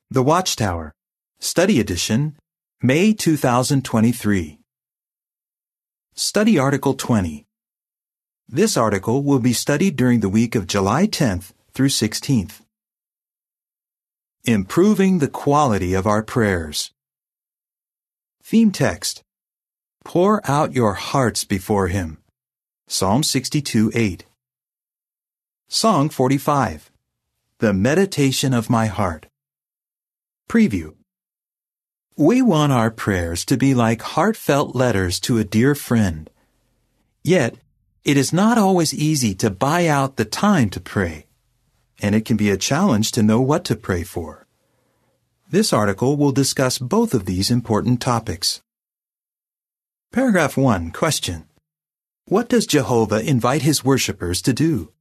The Watchtower, Study Edition, May 2023. Study Article 20. This article will be studied during the week of July 10th through 16th. Improving the quality of our prayers. Theme text: Pour out your hearts before Him. Psalm 62:8. Song 45. The Meditation of My Heart. Preview. We want our prayers to be like heartfelt letters to a dear friend. Yet, it is not always easy to buy out the time to pray, and it can be a challenge to know what to pray for. This article will discuss both of these important topics. Paragraph 1, question. What does Jehovah invite His worshipers to do?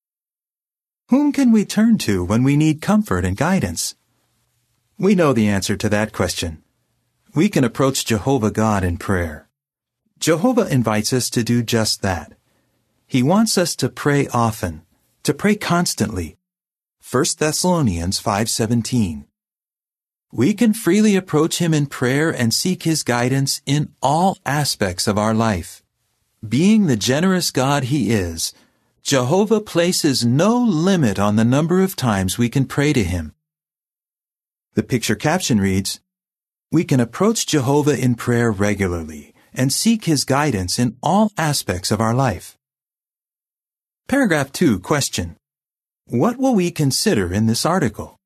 Whom can we turn to when we need comfort and guidance? We know the answer to that question. We can approach Jehovah God in prayer. Jehovah invites us to do just that. He wants us to pray often, to pray constantly. 1 Thessalonians 5:17. We can freely approach Him in prayer and seek His guidance in all aspects of our life. Being the generous God He is, Jehovah places no limit on the number of times we can pray to Him. The picture caption reads, we can approach Jehovah in prayer regularly and seek His guidance in all aspects of our life. Paragraph 2, question. What will we consider in this article?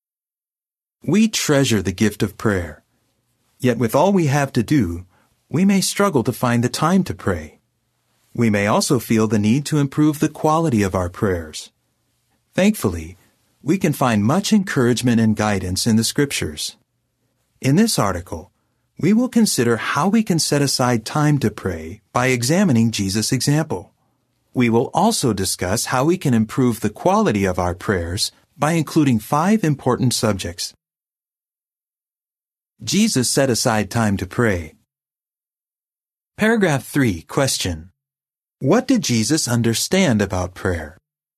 We treasure the gift of prayer. Yet with all we have to do, we may struggle to find the time to pray. We may also feel the need to improve the quality of our prayers. Thankfully, we can find much encouragement and guidance in the Scriptures. In this article, we will consider how we can set aside time to pray by examining Jesus' example. We will also discuss how we can improve the quality of our prayers by including 5 important subjects. Jesus set aside time to pray. Paragraph 3, question. What did Jesus understand about prayer?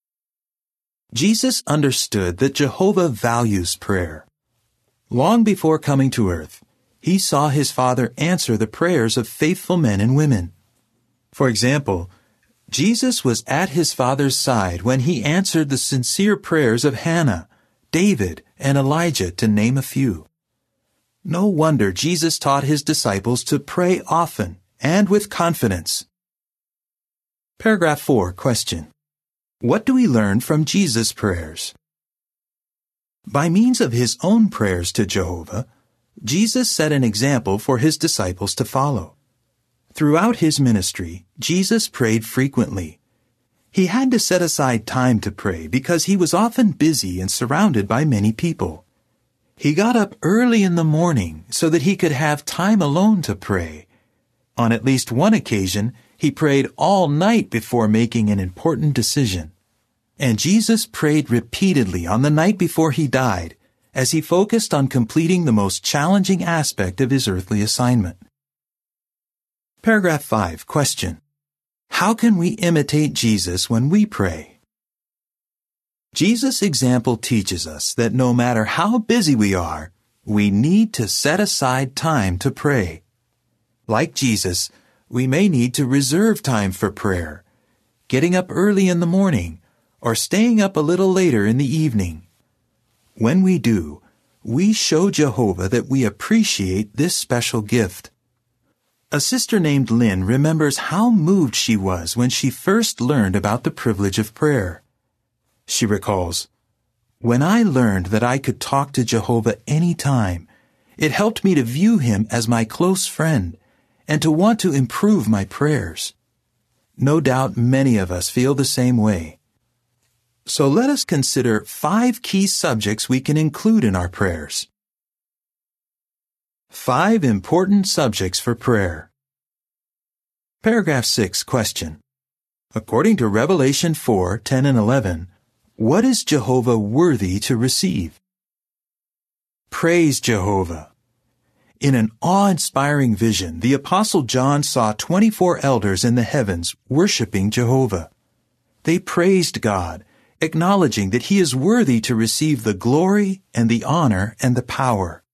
Jesus understood that Jehovah values prayer. Long before coming to earth, He saw His Father answer the prayers of faithful men and women. For example, Jesus was at His Father's side when He answered the sincere prayers of Hannah, David, and Elijah, to name a few. No wonder Jesus taught His disciples to pray often and with confidence. Paragraph 4, question. What do we learn from Jesus' prayers? By means of His own prayers to Jehovah, Jesus set an example for His disciples to follow. Throughout His ministry, Jesus prayed frequently. He had to set aside time to pray because He was often busy and surrounded by many people. He got up early in the morning so that He could have time alone to pray. On at least one occasion, He prayed all night before making an important decision. And Jesus prayed repeatedly on the night before He died, as He focused on completing the most challenging aspect of His earthly assignment. Paragraph 5, question. How can we imitate Jesus when we pray? Jesus' example teaches us that no matter how busy we are, we need to set aside time to pray. Like Jesus, we may need to reserve time for prayer, getting up early in the morning, or staying up a little later in the evening. When we do, we show Jehovah that we appreciate this special gift. A sister named Lynn remembers how moved she was when she first learned about the privilege of prayer. She recalls, when I learned that I could talk to Jehovah any time, it helped me to view Him as my close friend and to want to improve my prayers. No doubt many of us feel the same way. So let us consider 5 key subjects we can include in our prayers. 5 important subjects for prayer. Paragraph 6, question. According to Revelation 4:10 and 11, what is Jehovah worthy to receive? Praise Jehovah. In an awe-inspiring vision, the Apostle John saw 24 elders in the heavens worshiping Jehovah. They praised God acknowledging that he is worthy to receive the glory and the honor and the power.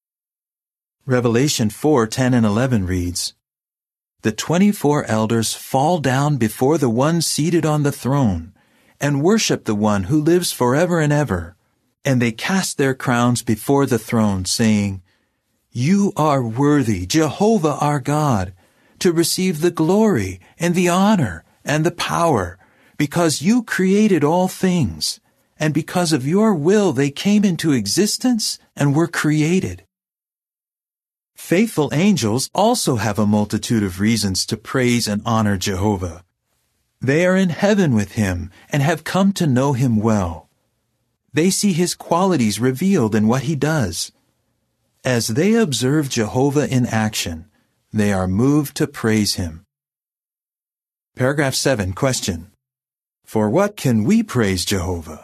Revelation 4:10 and 11 reads, "The 24 elders fall down before the one seated on the throne and worship the one who lives forever and ever. And they cast their crowns before the throne, saying, 'You are worthy, Jehovah our God, to receive the glory and the honor and the power, because you created all things, and because of your will they came into existence and were created.'" Faithful angels also have a multitude of reasons to praise and honor Jehovah. They are in heaven with him and have come to know him well. They see his qualities revealed in what he does. As they observe Jehovah in action, they are moved to praise him. Paragraph 7, question. For what can we praise Jehovah?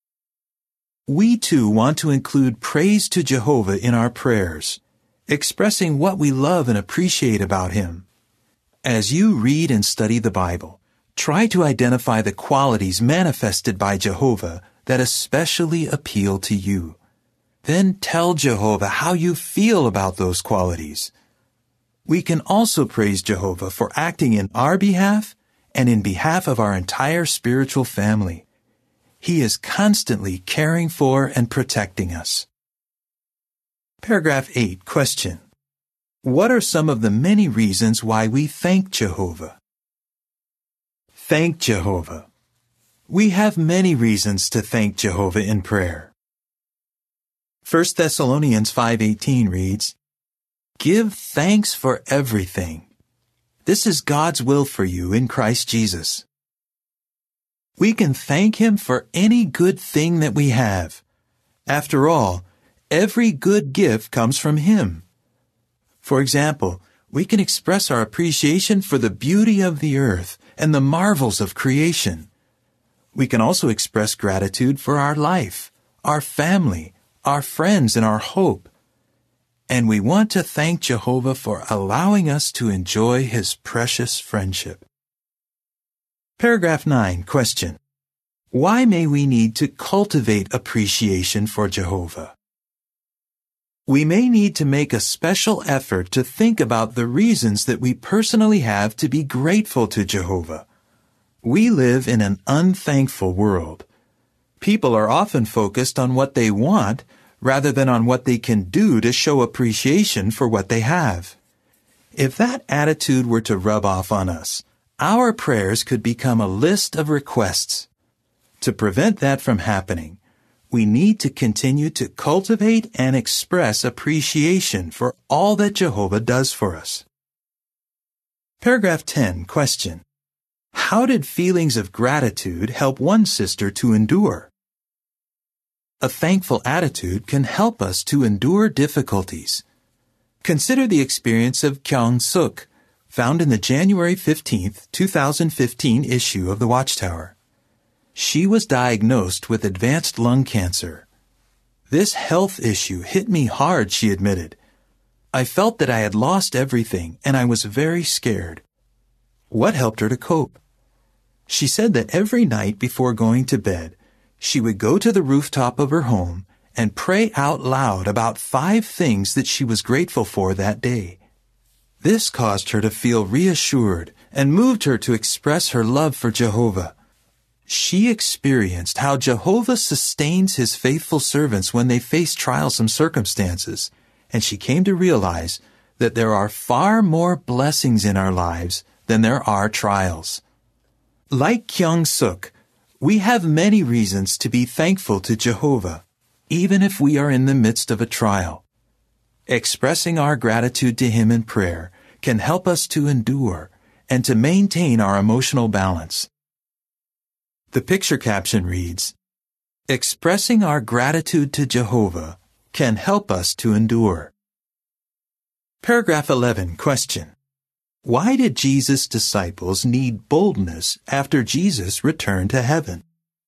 We too want to include praise to Jehovah in our prayers, expressing what we love and appreciate about him. As you read and study the Bible, try to identify the qualities manifested by Jehovah that especially appeal to you. Then tell Jehovah how you feel about those qualities. We can also praise Jehovah for acting in our behalf and in behalf of our entire spiritual family. He is constantly caring for and protecting us. Paragraph 8, question. What are some of the many reasons why we thank Jehovah? Thank Jehovah. We have many reasons to thank Jehovah in prayer. 1 Thessalonians 5:18 reads, "Give thanks for everything. This is God's will for you in Christ Jesus." We can thank him for any good thing that we have. After all, every good gift comes from him. For example, we can express our appreciation for the beauty of the earth and the marvels of creation. We can also express gratitude for our life, our family, our friends, and our hope. And we want to thank Jehovah for allowing us to enjoy his precious friendship. Paragraph 9, question. Why may we need to cultivate appreciation for Jehovah? We may need to make a special effort to think about the reasons that we personally have to be grateful to Jehovah. We live in an unthankful world. People are often focused on what they want rather than on what they can do to show appreciation for what they have. If that attitude were to rub off on us, our prayers could become a list of requests. To prevent that from happening, we need to continue to cultivate and express appreciation for all that Jehovah does for us. Paragraph 10, question. How did feelings of gratitude help one sister to endure? A thankful attitude can help us to endure difficulties. Consider the experience of Kyung Suk, found in the January 15, 2015 issue of the Watchtower. She was diagnosed with advanced lung cancer. "This health issue hit me hard," she admitted. "I felt that I had lost everything and I was very scared." What helped her to cope? She said that every night before going to bed, she would go to the rooftop of her home and pray out loud about 5 things that she was grateful for that day. This caused her to feel reassured and moved her to express her love for Jehovah. She experienced how Jehovah sustains his faithful servants when they face trials and circumstances, and she came to realize that there are far more blessings in our lives than there are trials. Like Kyung Suk, we have many reasons to be thankful to Jehovah, even if we are in the midst of a trial. Expressing our gratitude to him in prayer can help us to endure and to maintain our emotional balance. The picture caption reads, "Expressing our gratitude to Jehovah can help us to endure." Paragraph 11, question. Why did Jesus' disciples need boldness after Jesus returned to heaven?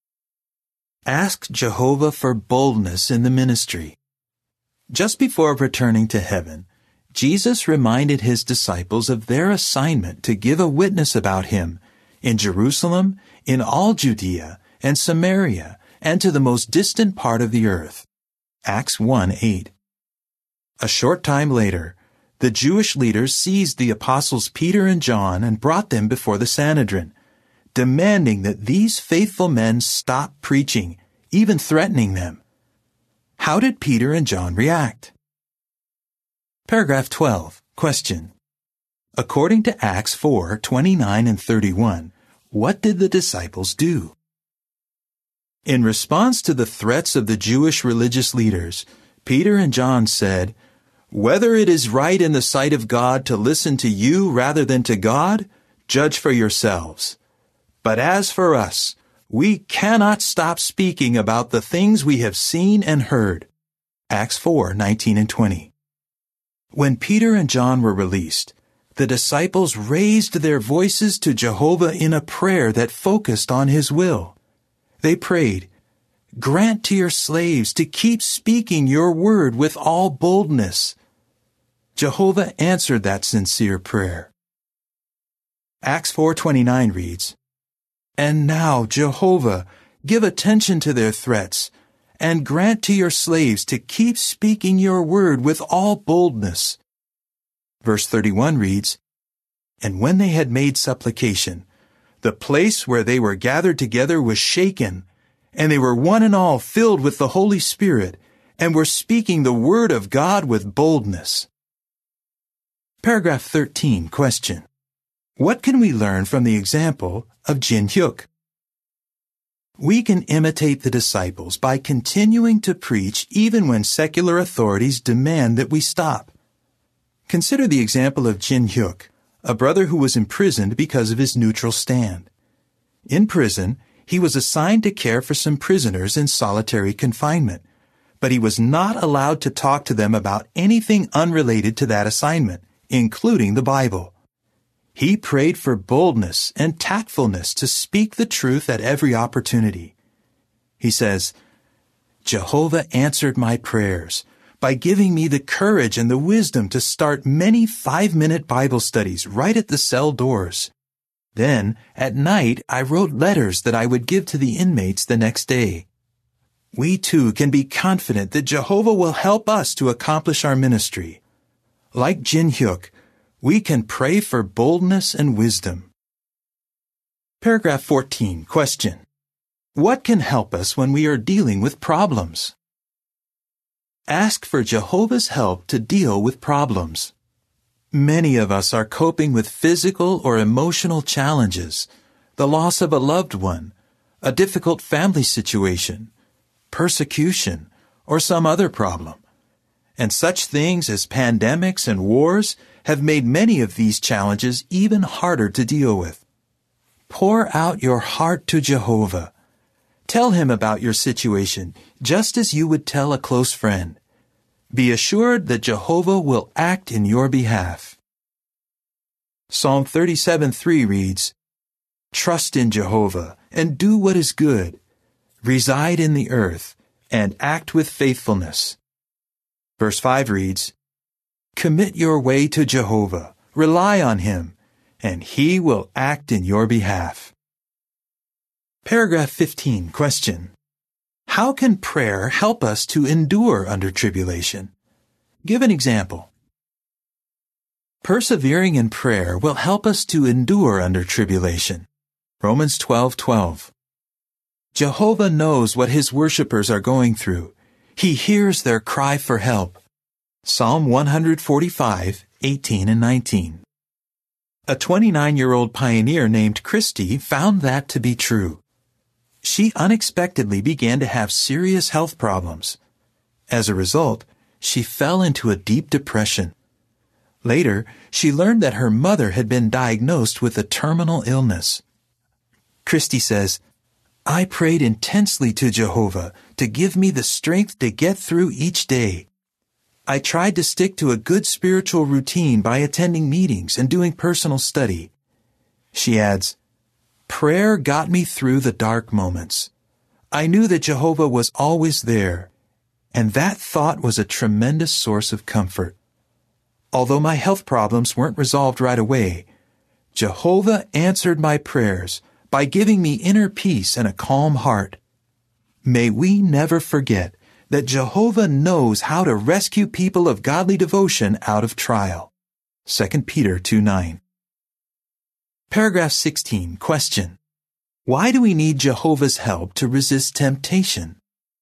Ask Jehovah for boldness in the ministry. Just before returning to heaven, Jesus reminded his disciples of their assignment to give a witness about him in Jerusalem, in all Judea, and Samaria, and to the most distant part of the earth. Acts 1:8. A short time later, the Jewish leaders seized the apostles Peter and John and brought them before the Sanhedrin, demanding that these faithful men stop preaching, even threatening them. How did Peter and John react? Paragraph 12. Question. According to Acts 4:29 and 31, what did the disciples do? In response to the threats of the Jewish religious leaders, Peter and John said, "Whether it is right in the sight of God to listen to you rather than to God, judge for yourselves. But as for us, we cannot stop speaking about the things we have seen and heard." Acts 4:19 and 20. When Peter and John were released, the disciples raised their voices to Jehovah in a prayer that focused on His will. They prayed, "Grant to your slaves to keep speaking your word with all boldness." Jehovah answered that sincere prayer. Acts 4:29 reads, "And now, Jehovah, give attention to their threats, and grant to your slaves to keep speaking your word with all boldness." Verse 31 reads, "And when they had made supplication, the place where they were gathered together was shaken, and they were one and all filled with the Holy Spirit, and were speaking the word of God with boldness." Paragraph 13. Question. What can we learn from the example of Jin Hyuk? We can imitate the disciples by continuing to preach even when secular authorities demand that we stop. Consider the example of Jin Hyuk, a brother who was imprisoned because of his neutral stand. In prison, he was assigned to care for some prisoners in solitary confinement, but he was not allowed to talk to them about anything unrelated to that assignment, including the Bible. He prayed for boldness and tactfulness to speak the truth at every opportunity. He says, "Jehovah answered my prayers by giving me the courage and the wisdom to start many 5-minute Bible studies right at the cell doors. Then, at night, I wrote letters that I would give to the inmates the next day." We too can be confident that Jehovah will help us to accomplish our ministry. Like Jin Hyuk, we can pray for boldness and wisdom. Paragraph 14. Question. What can help us when we are dealing with problems? Ask for Jehovah's help to deal with problems. Many of us are coping with physical or emotional challenges, the loss of a loved one, a difficult family situation, persecution, or some other problem. And such things as pandemics and wars have made many of these challenges even harder to deal with. Pour out your heart to Jehovah. Tell Him about your situation, just as you would tell a close friend. Be assured that Jehovah will act in your behalf. Psalm 37:3 reads, "Trust in Jehovah and do what is good. Reside in the earth and act with faithfulness." Verse 5 reads, "Commit your way to Jehovah, rely on Him, and He will act in your behalf." Paragraph 15. Question. How can prayer help us to endure under tribulation? Give an example. Persevering in prayer will help us to endure under tribulation. Romans 12:12. Jehovah knows what His worshipers are going through. He hears their cry for help. Psalm 145:18 and 19. A 29-year-old pioneer named Christy found that to be true. She unexpectedly began to have serious health problems. As a result, she fell into a deep depression. Later, she learned that her mother had been diagnosed with a terminal illness. Christy says, "I prayed intensely to Jehovah to give me the strength to get through each day. I tried to stick to a good spiritual routine by attending meetings and doing personal study." She adds, "Prayer got me through the dark moments. I knew that Jehovah was always there, and that thought was a tremendous source of comfort. Although my health problems weren't resolved right away, Jehovah answered my prayers by giving me inner peace and a calm heart. May we never forget that Jehovah knows how to rescue people of godly devotion out of trial. 2 Peter 2:9. Paragraph 16. Question. Why do we need Jehovah's help to resist temptation?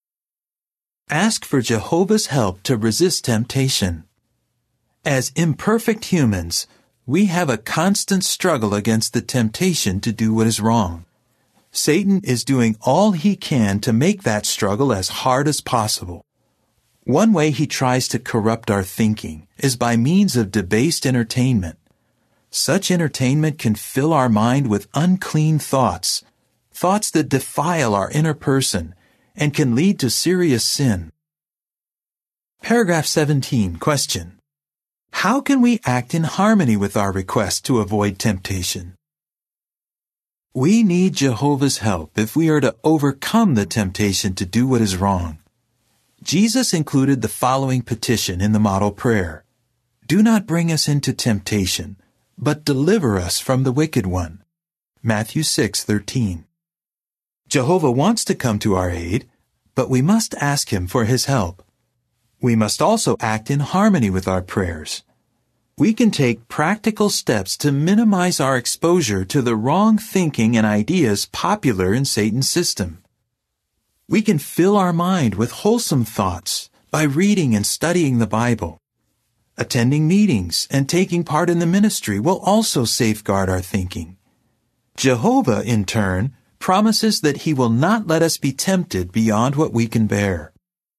Ask for Jehovah's help to resist temptation. As imperfect humans, we have a constant struggle against the temptation to do what is wrong. Satan is doing all he can to make that struggle as hard as possible. One way he tries to corrupt our thinking is by means of debased entertainment. Such entertainment can fill our mind with unclean thoughts, thoughts that defile our inner person and can lead to serious sin. Paragraph 17. Question. How can we act in harmony with our request to avoid temptation? We need Jehovah's help if we are to overcome the temptation to do what is wrong. Jesus included the following petition in the model prayer. Do not bring us into temptation, but deliver us from the wicked one. Matthew 6:13. Jehovah wants to come to our aid, but we must ask him for his help. We must also act in harmony with our prayers. We can take practical steps to minimize our exposure to the wrong thinking and ideas popular in Satan's system. We can fill our mind with wholesome thoughts by reading and studying the Bible. Attending meetings and taking part in the ministry will also safeguard our thinking. Jehovah, in turn, promises that he will not let us be tempted beyond what we can bear.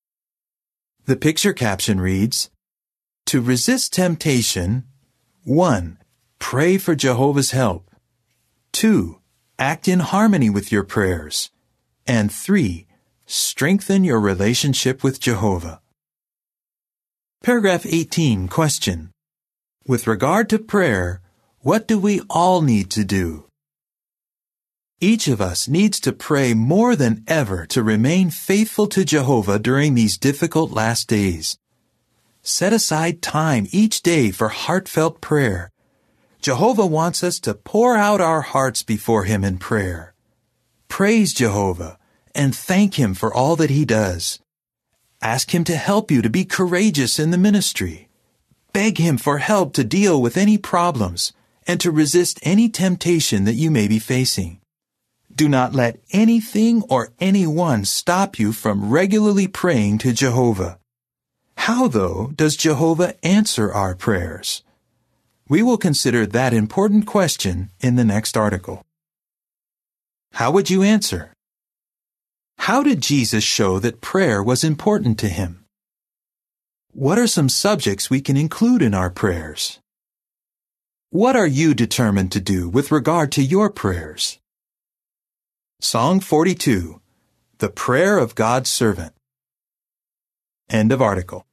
The picture caption reads, to resist temptation, 1. Pray for Jehovah's help. 2. Act in harmony with your prayers. And 3. Strengthen your relationship with Jehovah. Paragraph 18. Question. With regard to prayer, what do we all need to do? Each of us needs to pray more than ever to remain faithful to Jehovah during these difficult last days. Set aside time each day for heartfelt prayer. Jehovah wants us to pour out our hearts before him in prayer. Praise Jehovah and thank him for all that he does. Ask him to help you to be courageous in the ministry. Beg him for help to deal with any problems and to resist any temptation that you may be facing. Do not let anything or anyone stop you from regularly praying to Jehovah. How, though, does Jehovah answer our prayers? We will consider that important question in the next article. How would you answer? How did Jesus show that prayer was important to him? What are some subjects we can include in our prayers? What are you determined to do with regard to your prayers? Song 42, The Prayer of God's Servant. End of article.